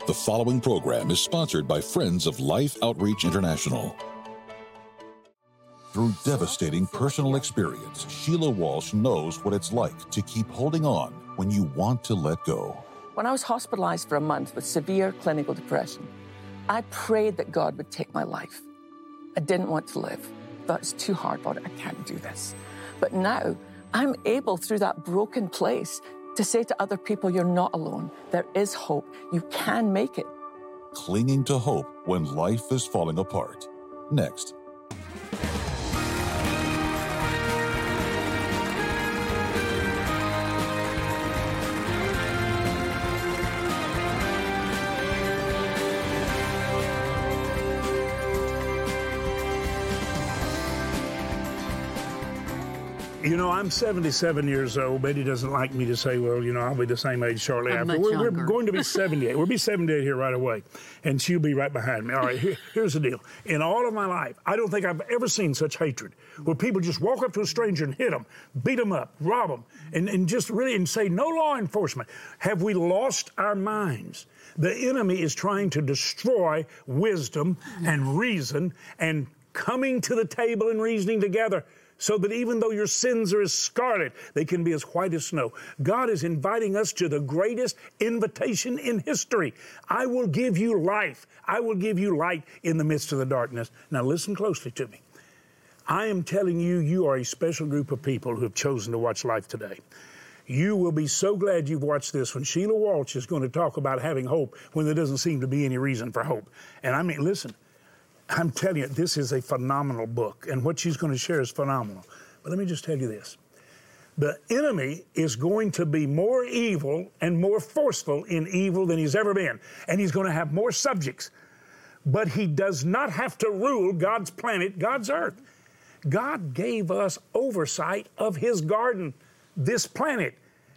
The following program is sponsored by Friends of Life Outreach International. Through devastating personal experience, Sheila Walsh knows what it's like to keep holding on when you want to let go. When I was hospitalized for a month with severe clinical depression, I prayed that God would take my life. I didn't want to live. But it's too hard, Lord. I can't do this. But now I'm able, through that broken place, to say to other people, you're not alone. There is hope. You can make it. Clinging to hope when life is falling apart. Next. You know, I'm 77 years old. Betty doesn't like me to say, well, you know, I'll be the same age shortly after. We're going to be 78. We'll be 78 here right away, and she'll be right behind me. All right, here's the deal. In all of my life, I don't think I've ever seen such hatred, where people just walk up to a stranger and hit them, beat them up, rob them, and just really and say, no law enforcement. Have we lost our minds? The enemy is trying to destroy wisdom and reason and coming to the table and reasoning together, so that even though your sins are as scarlet, they can be as white as snow. God is inviting us to the greatest invitation in history. I will give you life. I will give you light in the midst of the darkness. Now listen closely to me. I am telling you, you are a special group of people who have chosen to watch Life Today. You will be so glad you've watched this when Sheila Walsh is going to talk about having hope when there doesn't seem to be any reason for hope. And I mean, listen, I'm telling you, this is a phenomenal book, and what she's going to share is phenomenal. But let me just tell you this. The enemy is going to be more evil and more forceful in evil than he's ever been, and he's going to have more subjects. But he does not have to rule God's planet, God's earth. God gave us oversight of his garden, this planet.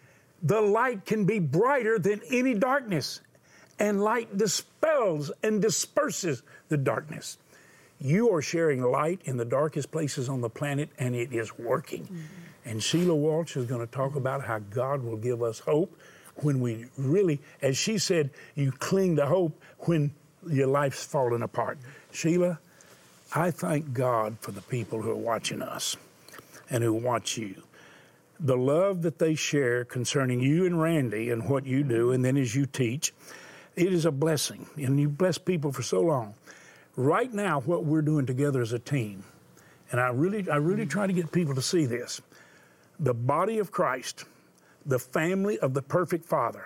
The light can be brighter than any darkness, and light dispels and disperses the darkness. You are sharing light in the darkest places on the planet, and it is working. Mm-hmm. And Sheila Walsh is going to talk about how God will give us hope when we really, as she said, you cling to hope when your life's falling apart. Sheila, I thank God for the people who are watching us and who watch you. The love that they share concerning you and Randy and what you do, and then as you teach, it is a blessing, and you bless people for so long. Right now, what we're doing together as a team, and I really try to get people to see this, the body of Christ, the family of the perfect Father,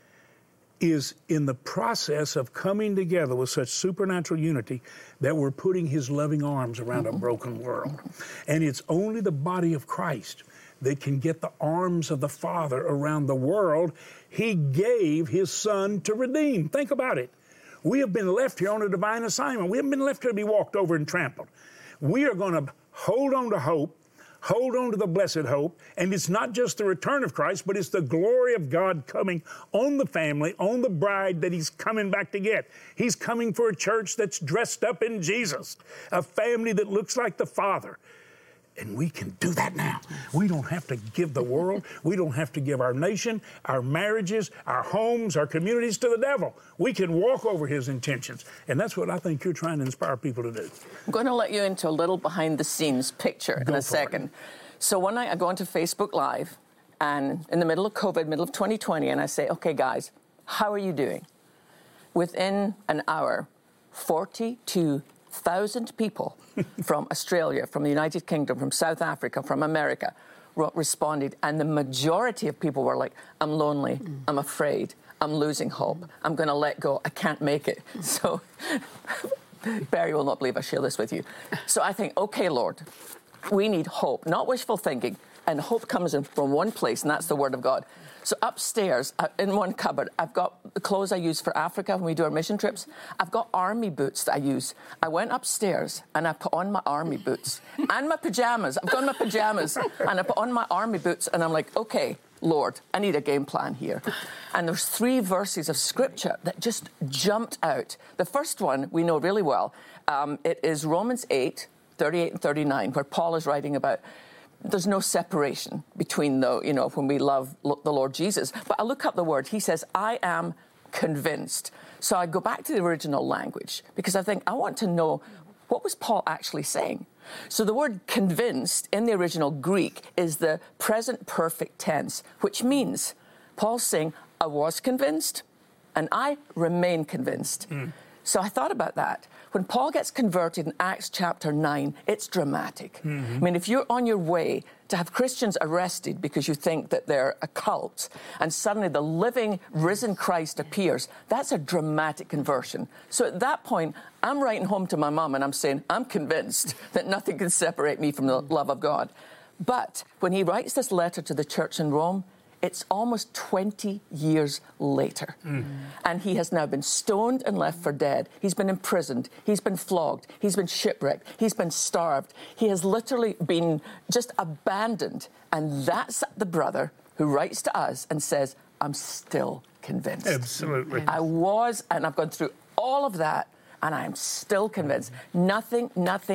is in the process of coming together with such supernatural unity that we're putting his loving arms around a broken world. And it's only the body of Christ that can get the arms of the Father around the world he gave his Son to redeem. Think about it. We have been left here on a divine assignment. We haven't been left here to be walked over and trampled. We are going to hold on to hope, hold on to the blessed hope, and it's not just the return of Christ, but it's the glory of God coming on the family, on the bride that he's coming back to get. He's coming for a church that's dressed up in Jesus, a family that looks like the Father. And we can do that now. We don't have to give the world. We don't have to give our nation, our marriages, our homes, our communities to the devil. We can walk over his intentions. And that's what I think you're trying to inspire people to do. I'm going to let you into a little behind-the-scenes picture in a second. So one night I go onto Facebook Live, and in the middle of COVID, middle of 2020, and I say, okay, guys, how are you doing? Within an hour, 42,000 people from Australia, from the United Kingdom, from South Africa, from America responded. And the majority of people were like, I'm lonely, I'm afraid, I'm losing hope, I'm going to let go, I can't make it. So Barry will not believe I share this with you. So I think, okay, Lord, we need hope, not wishful thinking. And hope comes in from one place, and that's the Word of God. So upstairs, in one cupboard, I've got the clothes I use for Africa when we do our mission trips. I've got army boots that I use. I went upstairs, and I put on my army boots and my pajamas. I've got my pajamas, and I put on my army boots, and I'm like, okay, Lord, I need a game plan here. And there's 3 verses of Scripture that just jumped out. The first one we know really well. It is Romans 8, 38 and 39, where Paul is writing about there's no separation between when we love the Lord Jesus. But I look up the word. He says, I am convinced. So I go back to the original language because I think I want to know, what was Paul actually saying? So the word convinced in the original Greek is the present perfect tense, which means Paul's saying, I was convinced and I remain convinced. So I thought about that. When Paul gets converted in Acts chapter 9, it's dramatic. I mean, if you're on your way to have Christians arrested because you think that they're a cult, and suddenly the living, risen Christ appears, that's a dramatic conversion. So at that point, I'm writing home to my mom and I'm saying, I'm convinced that nothing can separate me from the love of God. But when he writes this letter to the church in Rome, it's almost 20 years later. And he has now been stoned and left for dead. He's been imprisoned. He's been flogged. He's been shipwrecked. He's been starved. He has literally been just abandoned. And that's the brother who writes to us and says, I'm still convinced. Absolutely. I was, and I've gone through all of that, and I am still convinced. Nothing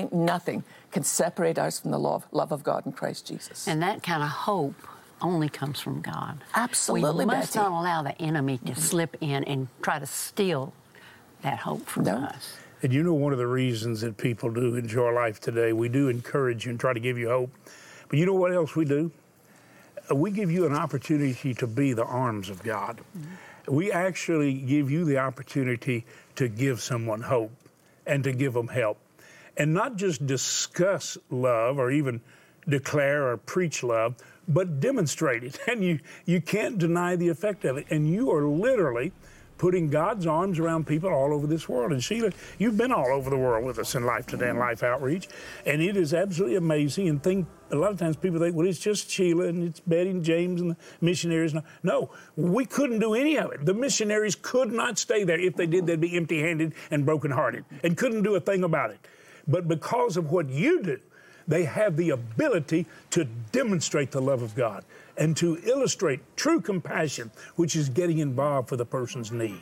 can separate us from the love of God in Christ Jesus. And that kind of hope only comes from God. Absolutely, We must Betty. not allow the enemy to slip in and try to steal that hope from us. And you know, one of the reasons that people do enjoy life today, we do encourage you and try to give you hope. But you know what else we do? We give you an opportunity to be the arms of God. We actually give you the opportunity to give someone hope and to give them help. And not just discuss love or even declare or preach love, but demonstrate it. And you can't deny the effect of it. And you are literally putting God's arms around people all over this world. And Sheila, you've been all over the world with us in Life Today and Life Outreach. And it is absolutely amazing. And a lot of times people think, well, it's just Sheila and it's Betty and James and the missionaries. No, we couldn't do any of it. The missionaries could not stay there. If they did, they'd be empty-handed and brokenhearted and couldn't do a thing about it. But because of what you do, they have the ability to demonstrate the love of God and to illustrate true compassion, which is getting involved for the person's need.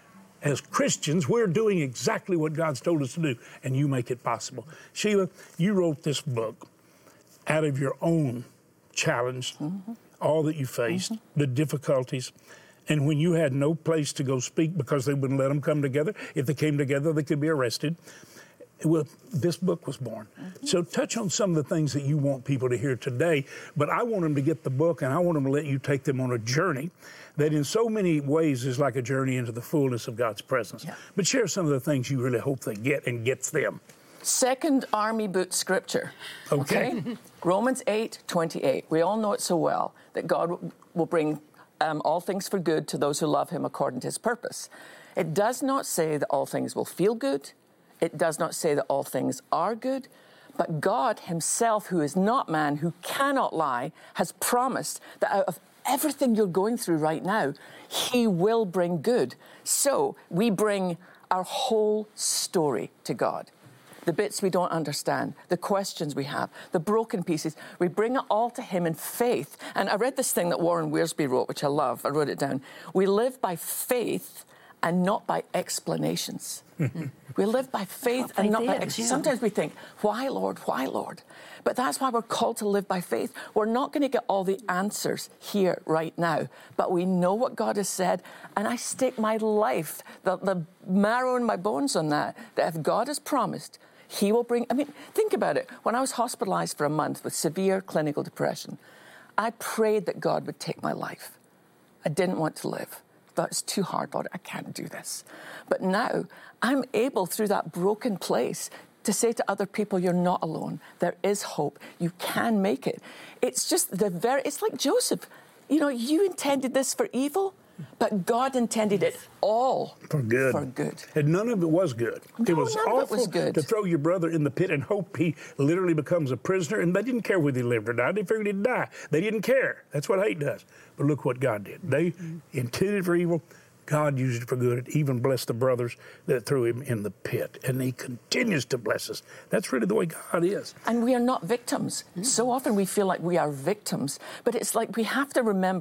As Christians, we're doing exactly what God's told us to do, and you make it possible. Sheila, you wrote this book out of your own challenge, all that you faced, the difficulties, and when you had no place to go speak because they wouldn't let them come together. If they came together, they could be arrested. Well, this book was born. So touch on some of the things that you want people to hear today, but I want them to get the book and I want them to let you take them on a journey that in so many ways is like a journey into the fullness of God's presence. But share some of the things you really hope they get and gets them. Second Army Boot scripture. Okay? Romans 8:28. We all know it so well, that God will bring all things for good to those who love him according to his purpose. It does not say that all things will feel good. It does not say that all things are good, but God himself, who is not man, who cannot lie, has promised that out of everything you're going through right now, he will bring good. So we bring our whole story to God. The bits we don't understand, the questions we have, the broken pieces, we bring it all to him in faith. And I read this thing that Warren Wiersbe wrote, which I love. I wrote it down. We live by faith and not by explanations. We live by faith and not by explanations. Sometimes we think, why, Lord? Why, Lord? But that's why we're called to live by faith. We're not going to get all the answers here right now, but we know what God has said, and I stake my life, the marrow in my bones on that if God has promised, he will bring... I mean, think about it. When I was hospitalized for a month with severe clinical depression, I prayed that God would take my life. I didn't want to live. It's too hard, Lord. I can't do this. But now I'm able, through that broken place, to say to other people, you're not alone. There is hope. You can make it. It's just it's like Joseph. You know, you intended this for evil, but God intended it all for good. And none of it was good. No, it was awful to throw your brother in the pit and hope he literally becomes a prisoner. And they didn't care whether he lived or died. They figured he'd die. They didn't care. That's what hate does. But look what God did. They intended for evil. God used it for good. It even blessed the brothers that threw him in the pit. And he continues to bless us. That's really the way God is. And we are not victims. So often we feel like we are victims. But it's like we have to remember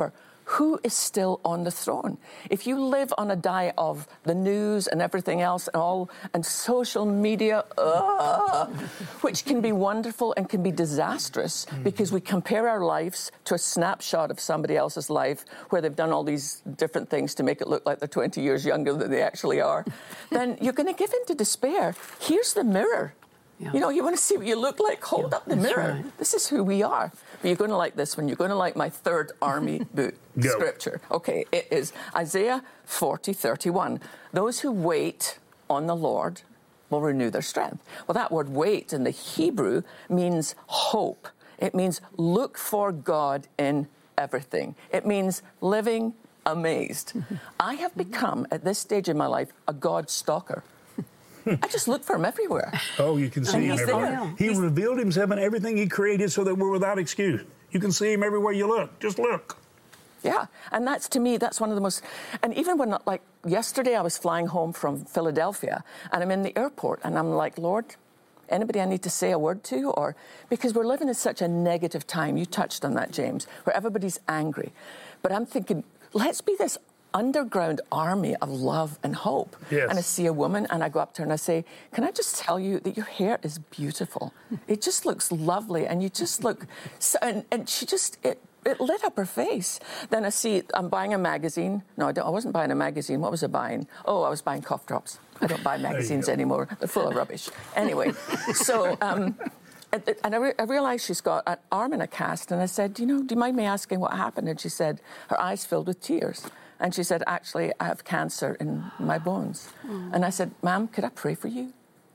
who is still on the throne? If you live on a diet of the news and everything else and social media, which can be wonderful and can be disastrous because we compare our lives to a snapshot of somebody else's life where they've done all these different things to make it look like they're 20 years younger than they actually are, then you're going to give in to despair. Here's the mirror. Yeah. You know, you want to see what you look like? Hold up the mirror. Right. This is who we are. But you're going to like this one. You're going to like my third army boot scripture. Okay, it is Isaiah 40:31. Those who wait on the Lord will renew their strength. Well, that word wait in the Hebrew means hope. It means look for God in everything. It means living amazed. I have become, at this stage in my life, a God stalker. I just look for him everywhere. Oh, you can see him everywhere. He revealed himself in everything he created so that we're without excuse. You can see him everywhere you look. Just look. Yeah, and that's, to me, that's one of the most... And even when, like, yesterday I was flying home from Philadelphia, and I'm in the airport, and I'm like, Lord, anybody I need to say a word to? Or because we're living in such a negative time. You touched on that, James, where everybody's angry. But I'm thinking, let's be this underground army of love and hope. Yes. And I see a woman and I go up to her and I say, can I just tell you that your hair is beautiful? It just looks lovely and you just look... So, and she just... It lit up her face. Then I see I'm buying a magazine. No, I wasn't buying a magazine. What was I buying? Oh, I was buying cough drops. I don't buy magazines anymore. They're full of rubbish. Anyway, so... And I realized she's got an arm in a cast. And I said, do you mind me asking what happened? And she said, her eyes filled with tears. And she said, actually, I have cancer in my bones. And I said, ma'am, could I pray for you?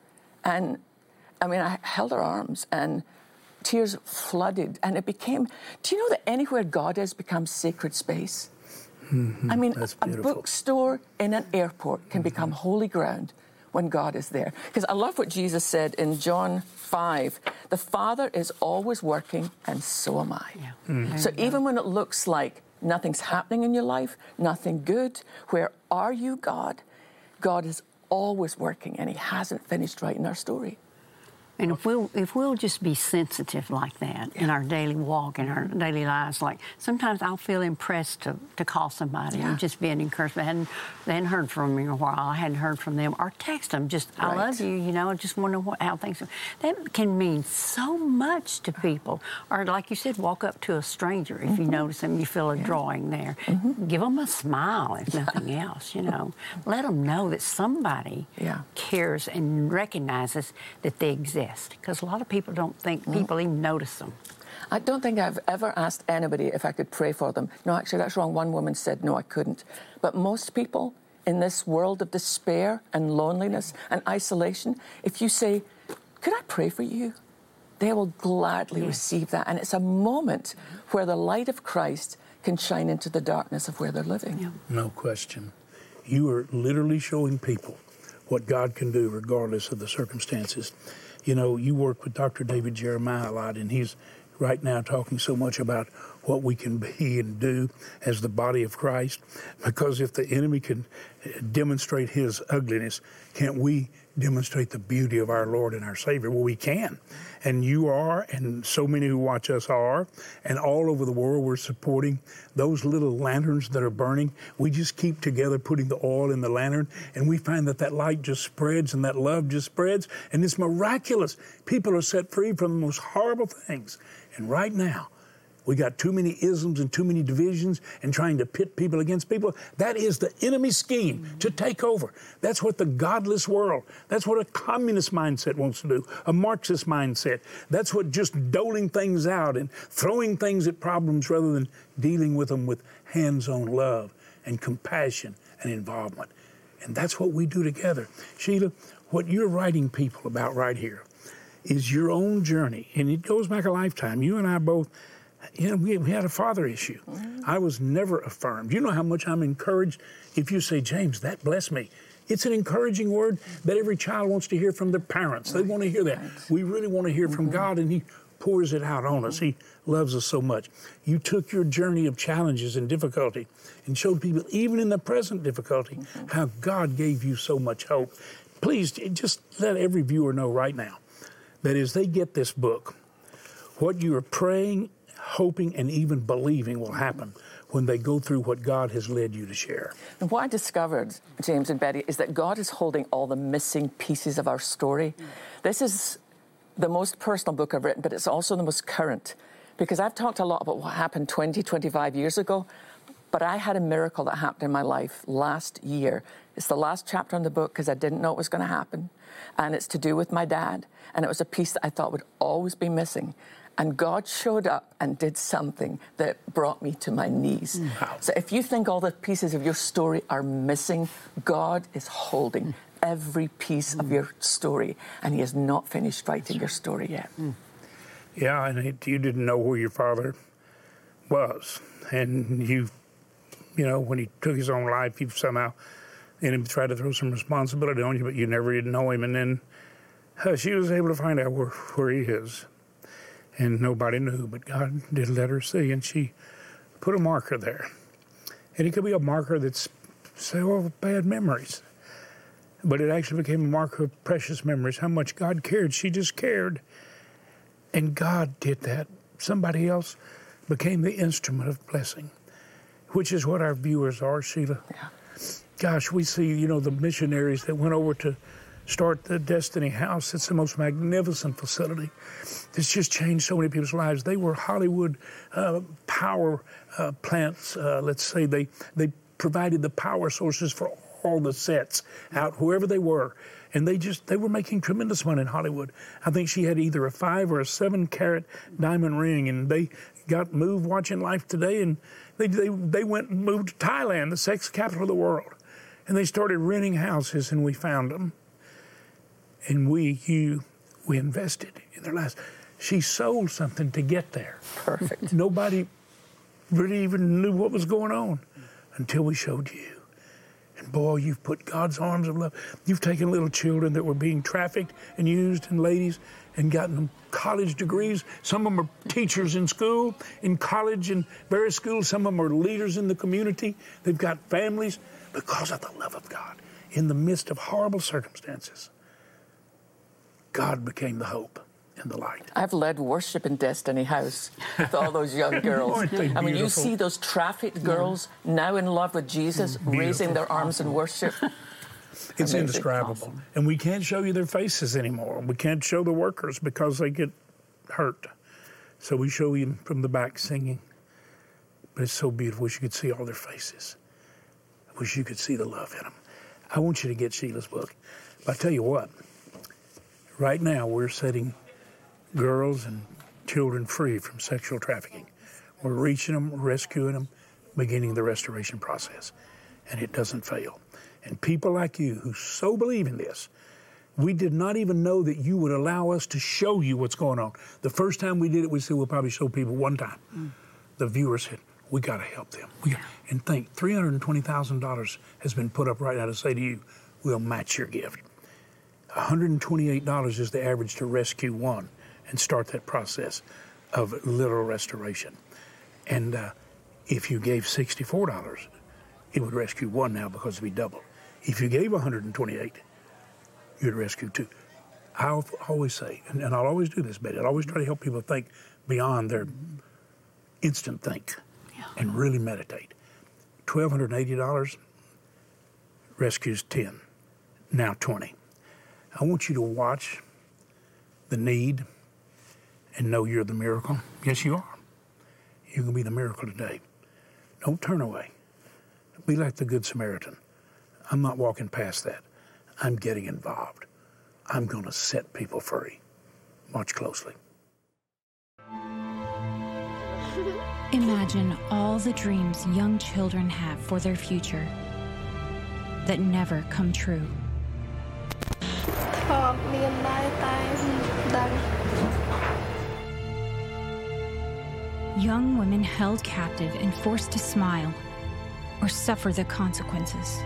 And, I mean, I held her arms and tears flooded. And it became, do you know that anywhere God is becomes sacred space? Mm-hmm. I mean, a bookstore in an airport can become holy ground when God is there. Because I love what Jesus said in John 5. The Father is always working, and so am I. Yeah. Mm-hmm. So even when it looks like nothing's happening in your life, nothing good, where are you, God? God is always working, and he hasn't finished writing our story. And if we'll just be sensitive like that in our daily walk, in our daily lives, like sometimes I'll feel impressed to call somebody and just be an encouragement. They hadn't heard from me in a while. I hadn't heard from them. Or text them, just, I love you, you know, I just want to know how things are. That can mean so much to people. Or like you said, walk up to a stranger. If you notice them, you feel a drawing there. Give them a smile, if nothing else, you know. Let them know that somebody cares and recognizes that they exist. Because a lot of people don't think people even notice them. I don't think I've ever asked anybody if I could pray for them. No, actually, that's wrong. One woman said, no, I couldn't. But most people in this world of despair and loneliness and isolation, if you say, could I pray for you? They will gladly receive that. And it's a moment where the light of Christ can shine into the darkness of where they're living. Yeah. No question. You are literally showing people what God can do regardless of the circumstances. You know, you work with Dr. David Jeremiah a lot, and he's right now talking so much about what we can be and do as the body of Christ. Because if the enemy can demonstrate his ugliness, can't we demonstrate the beauty of our Lord and our Savior? Well, we can. And you are, and so many who watch us are, and all over the world we're supporting those little lanterns that are burning. We just keep together putting the oil in the lantern, and we find that light just spreads and that love just spreads, and it's miraculous. People are set free from the most horrible things. And right now, we got too many isms and too many divisions and trying to pit people against people. That is the enemy's scheme to take over. That's what the godless world, that's what a communist mindset wants to do, a Marxist mindset. That's what just doling things out and throwing things at problems rather than dealing with them with hands-on love and compassion and involvement. And that's what we do together. Sheila, what you're writing people about right here is your own journey, and it goes back a lifetime. You and I both, you know, we had a father issue. I was never affirmed. You know how much I'm encouraged if you say, James, that blessed me. It's an encouraging word that every child wants to hear from their parents. They want to hear that. We really want to hear from God, and he pours it out on us. He loves us so much. You took your journey of challenges and difficulty and showed people, even in the present difficulty, how God gave you so much hope. Please, just let every viewer know right now that as they get this book, what you are praying, hoping, and even believing will happen when they go through what God has led you to share. And what I discovered, James and Betty, is that God is holding all the missing pieces of our story. This is the most personal book I've written, but it's also the most current, because I've talked a lot about what happened 20, 25 years ago, but I had a miracle that happened in my life last year. It's the last chapter in the book because I didn't know it was going to happen, and it's to do with my dad, and it was a piece that I thought would always be missing. And God showed up and did something that brought me to my knees. Wow. So if you think all the pieces of your story are missing, God is holding every piece of your story, and He has not finished writing your story yet. Yeah, and you didn't know where your father was. And you know, when he took his own life, you somehow tried to throw some responsibility on you, but you never did know him. And then she was able to find out where he is. And nobody knew, but God did let her see, and she put a marker there. And it could be a marker that's, say, oh, bad memories. But it actually became a marker of precious memories, how much God cared. She just cared. And God did that. Somebody else became the instrument of blessing, which is what our viewers are, Sheila. Yeah. Gosh, we see, you know, the missionaries that went over to start the Destiny House. It's the most magnificent facility. It's just changed so many people's lives. They were Hollywood power plants. Let's say they provided the power sources for all the sets out, whoever they were. And they were making tremendous money in Hollywood. I think she had either a 5 or a 7 carat diamond ring, and they got moved watching Life Today, and they went and moved to Thailand, the sex capital of the world. And they started renting houses, and we found them. And we invested in their lives. She sold something to get there. Perfect. Nobody really even knew what was going on until we showed you. And boy, you've put God's arms of love. You've taken little children that were being trafficked and used, and ladies, and gotten them college degrees. Some of them are teachers in school, in college, in various schools. Some of them are leaders in the community. They've got families because of the love of God. In the midst of horrible circumstances, God became the hope and the light. I've led worship in Destiny House with all those young girls. I mean, you see those trafficked girls now in love with Jesus, raising their arms in worship. It's indescribable. Awesome. And we can't show you their faces anymore. We can't show the workers because they get hurt. So we show you from the back singing. But it's so beautiful. Wish you could see all their faces. I wish you could see the love in them. I want you to get Sheila's book. But I tell you what, right now we're setting girls and children free from sexual trafficking. We're reaching them, rescuing them, beginning the restoration process. And it doesn't fail. And people like you who so believe in this, we did not even know that you would allow us to show you what's going on. The first time we did it, we said we'll probably show people one time. The viewer said, we got to help them. And think, $320,000 has been put up right now to say to you, we'll match your gift. $128 is the average to rescue one and start that process of literal restoration. And if you gave $64, it would rescue one now because it'd be double. If you gave $128, you'd rescue two. I'll always say, and I'll always do this, Betty, I'll always try to help people think beyond their instant think and really meditate. $1,280 rescues 10, now 20. I want you to watch the need and know you're the miracle. Yes, you are. You can be the miracle today. Don't turn away. Be like the Good Samaritan. I'm not walking past that. I'm getting involved. I'm going to set people free. Watch closely. Imagine all the dreams young children have for their future that never come true. Young women held captive and forced to smile or suffer the consequences.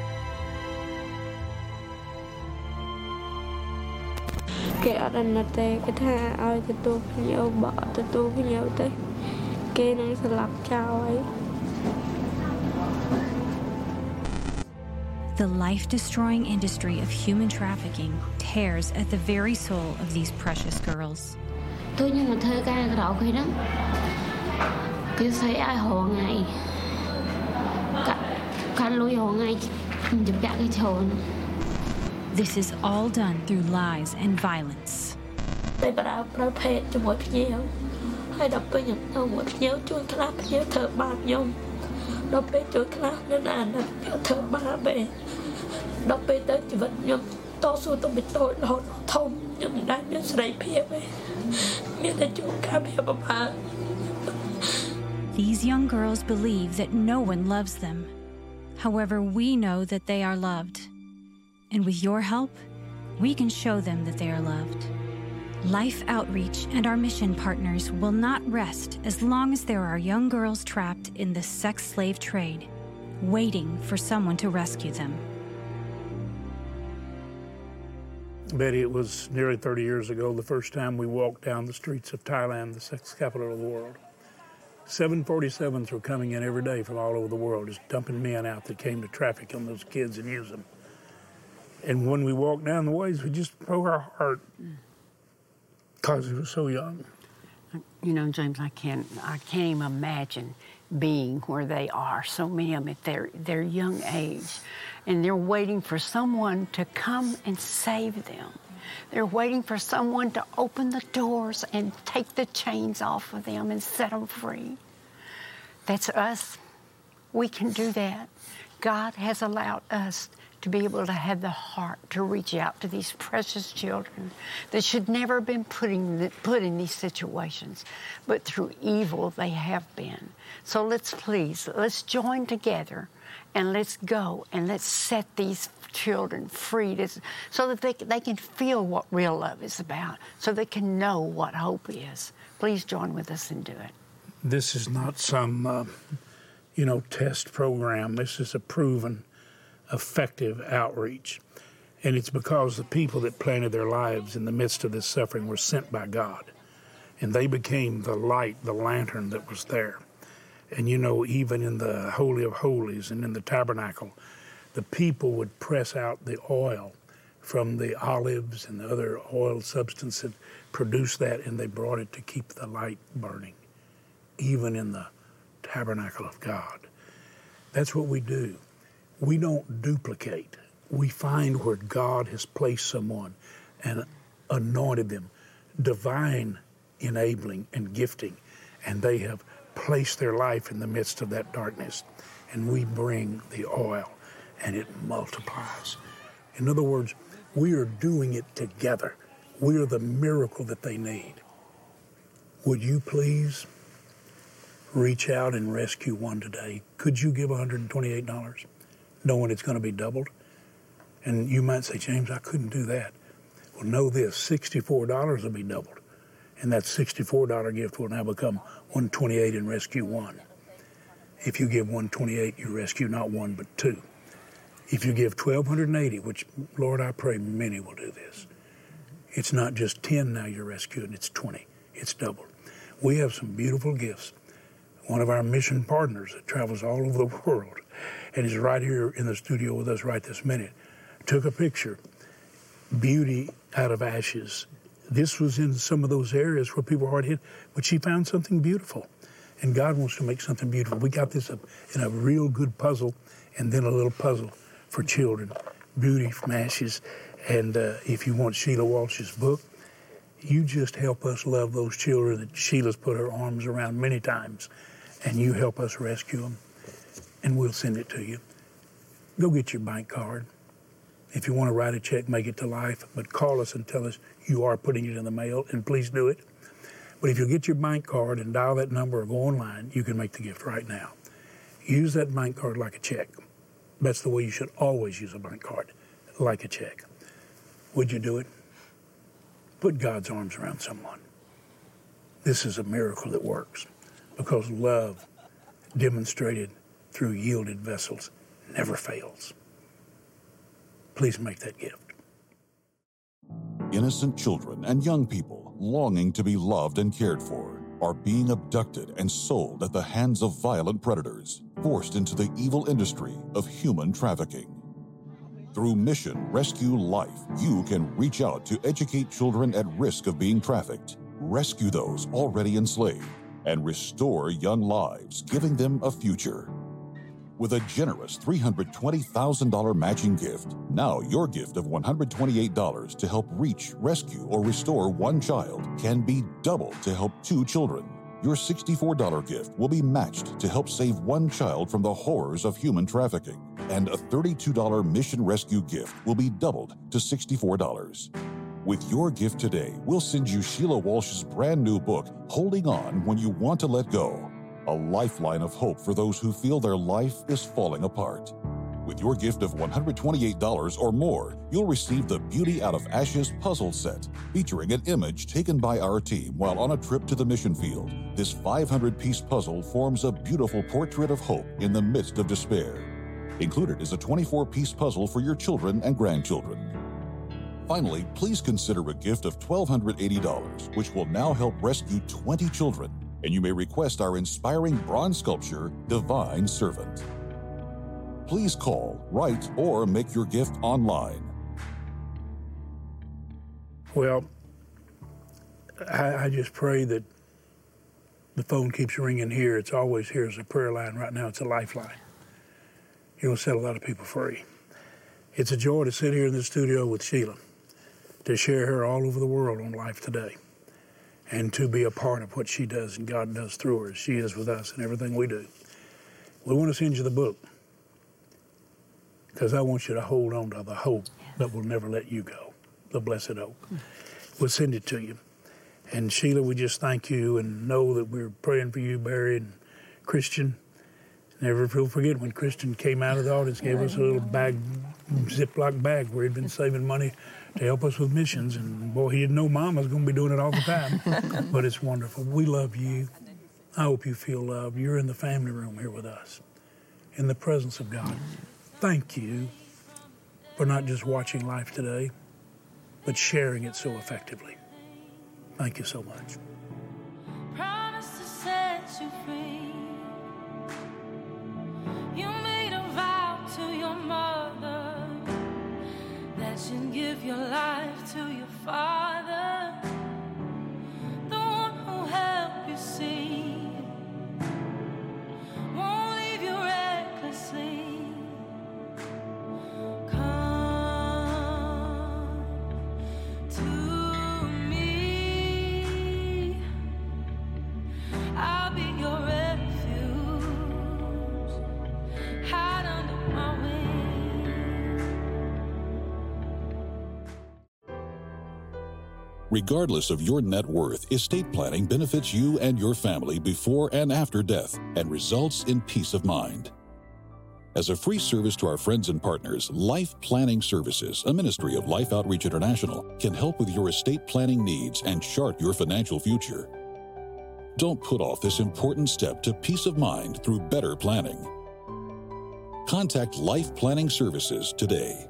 The life-destroying industry of human trafficking tears at the very soul of these precious girls. Tôi như một thơ ca gạo vậy đó. Cứ thấy ai hộ ngày This is all done through lies and violence. These young girls believe that no one loves them. However, we know that they are loved. And with your help, we can show them that they are loved. Life Outreach and our mission partners will not rest as long as there are young girls trapped in the sex slave trade, waiting for someone to rescue them. Betty, it was nearly 30 years ago the first time we walked down the streets of Thailand, the sex capital of the world. 747s were coming in every day from all over the world, just dumping men out that came to traffic on those kids and use them. And when we walked down the ways, we just broke our heart because we were so young. You know, James, I can't even imagine being where they are. So many of them at their young age, and they're waiting for someone to come and save them. They're waiting for someone to open the doors and take the chains off of them and set them free. That's us. We can do that. God has allowed us to be able to have the heart to reach out to these precious children that should never have been put in these situations, but through evil they have been. So let's join together and let's go and let's set these children free so that they can feel what real love is about, so they can know what hope is. Please join with us and do it. This is not some, test program. This is a proven, effective outreach. And it's because the people that planted their lives in the midst of this suffering were sent by God. And they became the light, the lantern that was there. And even in the Holy of Holies and in the tabernacle, the people would press out the oil from the olives and the other oil substance that produced that, and they brought it to keep the light burning, even in the tabernacle of God. That's what we do. We don't duplicate. We find where God has placed someone and anointed them, divine enabling and gifting, and they have placed their life in the midst of that darkness, and we bring the oil, and it multiplies. In other words, we are doing it together. We are the miracle that they need. Would you please reach out and rescue one today? Could you give $128, knowing it's going to be doubled? And you might say, James, I couldn't do that. Well, know this, $64 will be doubled. And that $64 gift will now become $128 and rescue one. If you give $128, you rescue not one, but two. If you give $1,280, which, Lord, I pray many will do this, it's not just 10 now you're rescuing, it's 20. It's doubled. We have some beautiful gifts. One of our mission partners that travels all over the world and is right here in the studio with us right this minute, took a picture, beauty out of ashes. This was in some of those areas where people were hard hit, but she found something beautiful. And God wants to make something beautiful. We got this in a real good puzzle, and then a little puzzle for children, beauty from ashes. And if you want Sheila Walsh's book, you just help us love those children that Sheila's put her arms around many times, and you help us rescue them, and we'll send it to you. Go get your bank card. If you want to write a check, make it to Life, but call us and tell us you are putting it in the mail, and please do it. But if you get your bank card and dial that number or go online, you can make the gift right now. Use that bank card like a check. That's the way you should always use a bank card, like a check. Would you do it? Put God's arms around someone. This is a miracle that works because love demonstrated through yielded vessels never fails. Please make that gift. Innocent children and young people longing to be loved and cared for are being abducted and sold at the hands of violent predators, forced into the evil industry of human trafficking. Through Mission Rescue Life, you can reach out to educate children at risk of being trafficked, rescue those already enslaved, and restore young lives, giving them a future. with a generous $320,000 matching gift. Now your gift of $128 to help reach, rescue, or restore one child can be doubled to help 2 children. Your $64 gift will be matched to help save one child from the horrors of human trafficking. And a $32 mission rescue gift will be doubled to $64. With your gift today, we'll send you Sheila Walsh's brand new book, Holding On When You Want to Let Go, a lifeline of hope for those who feel their life is falling apart. With your gift of $128 or more, you'll receive the Beauty Out of Ashes puzzle set, featuring an image taken by our team while on a trip to the mission field. This 500-piece puzzle forms a beautiful portrait of hope in the midst of despair. Included is a 24-piece puzzle for your children and grandchildren. Finally, please consider a gift of $1,280, which will now help rescue 20 children, and you may request our inspiring bronze sculpture, Divine Servant. Please call, write, or make your gift online. Well, I just pray that the phone keeps ringing here. It's always here as a prayer line. Right now, it's a lifeline. You'll set a lot of people free. It's a joy to sit here in the studio with Sheila, to share her all over the world on Life Today, and to be a part of what she does and God does through her as she is with us and everything we do. We want to send you the book because I want you to hold on to the hope that will never let you go, the blessed hope. We'll send it to you. And Sheila, we just thank you and know that we're praying for you, Barry and Christian. Never forget when Christian came out of the audience, gave us a little bag, Ziploc bag where he'd been saving money to help us with missions. And boy, he didn't know Mom was going to be doing it all the time. But it's wonderful. We love you. I hope you feel loved. You're in the family room here with us, in the presence of God. Thank you for not just watching Life Today, but sharing it so effectively. Thank you so much. Promise to set you free. You made a vow to your mother that you'd give your life to your father, the one who helped you see, won't leave you recklessly. Regardless of your net worth, estate planning benefits you and your family before and after death and results in peace of mind. As a free service to our friends and partners, Life Planning Services, a ministry of Life Outreach International, can help with your estate planning needs and chart your financial future. Don't put off this important step to peace of mind through better planning. Contact Life Planning Services today.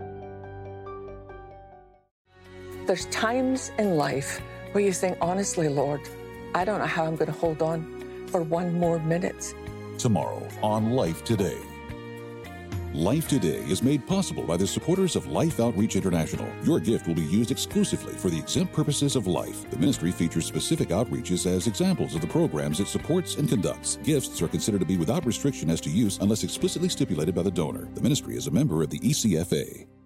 There's times in life where you think, honestly, Lord, I don't know how I'm going to hold on for one more minute. Tomorrow on Life Today. Life Today is made possible by the supporters of Life Outreach International. Your gift will be used exclusively for the exempt purposes of life. The ministry features specific outreaches as examples of the programs it supports and conducts. Gifts are considered to be without restriction as to use unless explicitly stipulated by the donor. The ministry is a member of the ECFA.